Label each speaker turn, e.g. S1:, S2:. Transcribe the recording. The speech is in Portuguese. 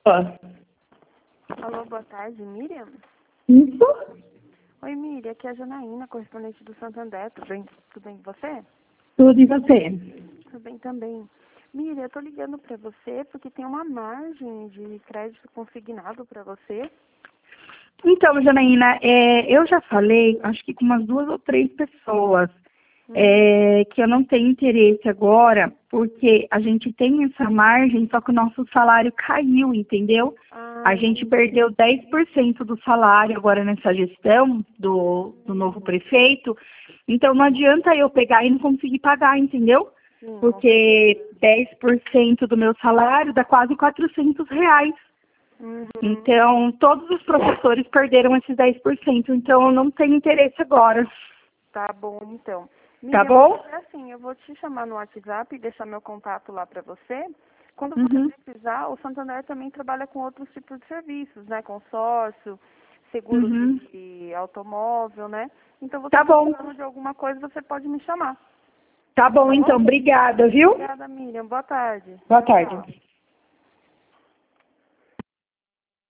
S1: Alô, boa tarde, Miriam?
S2: Isso?
S1: Oi, Miriam, aqui é a Janaína, correspondente do Santander. Tudo bem com você?
S2: Tudo e você?
S1: Tudo bem também. Miriam, eu tô ligando para você porque tem uma margem de crédito consignado para você.
S2: Então, Janaína, eu já falei, acho que com umas 2 ou 3 pessoas, que eu não tenho interesse agora, porque a gente tem essa margem, só que o nosso salário caiu, entendeu? A gente perdeu 10% do salário agora nessa gestão do novo prefeito, então não adianta eu pegar e não conseguir pagar, entendeu?
S1: Sim,
S2: Porque 10% do meu salário dá quase R$ 400. Então, todos os professores perderam esses 10%, então eu não tenho interesse agora.
S1: Tá bom, então.
S2: Tá
S1: Miriam,
S2: bom?
S1: assim, eu vou te chamar no WhatsApp e deixar meu contato lá para você. Quando
S2: Uhum.
S1: você precisar, o Santander também trabalha com outros tipos de serviços, né? Consórcio, seguro
S2: Uhum.
S1: de automóvel, né? Então, você
S2: Tá bom.
S1: precisando de alguma coisa, você pode me chamar.
S2: Tá bom,
S1: Tá
S2: então.
S1: bom?
S2: Obrigada, viu?
S1: Obrigada, Miriam. Boa tarde.
S2: Boa
S1: Tchau, tchau.
S2: tarde.